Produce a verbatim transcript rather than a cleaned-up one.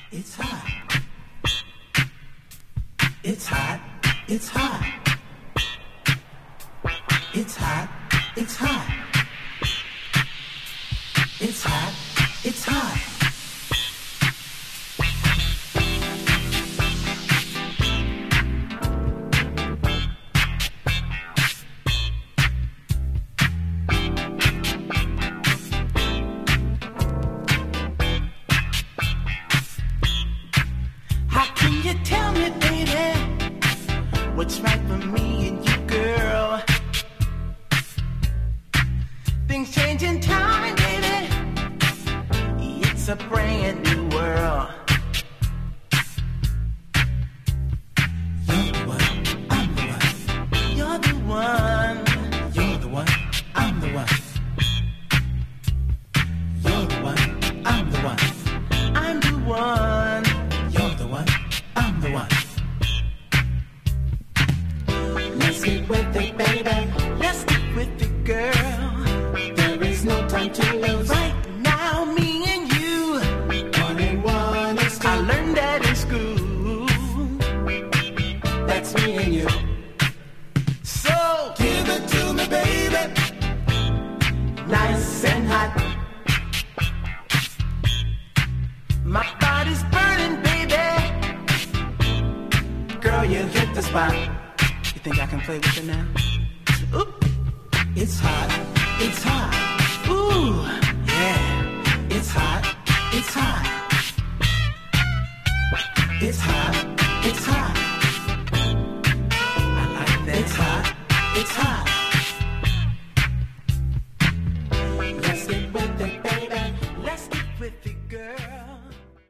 It's hot. It's hot. It's hot. It's hot. It's hot. It's hot. It's hot. How can you tell me, baby, what's right for me and you, girl? Things change in time, baby. It's a brand new world. You're the one. I'm the one. You're the one. You're the one. I'm the one. You're the one. I'm the one. I'm the one. You're the one. I'm the one. Let's get with it, baby. Let's get with it, girl. There is no time to lose. Right now, me and you. One and one is two. I learned that in school. That's me and you. So, Give it to me, baby. nice and hot. My body's burning, baby. Girl, you hit the spot. You think I can play with it now? Ooh, It's hot. It's hot. ooh, Yeah. It's hot. It's hot. It's hot. It's hot. I like that. It's hot. It's hot.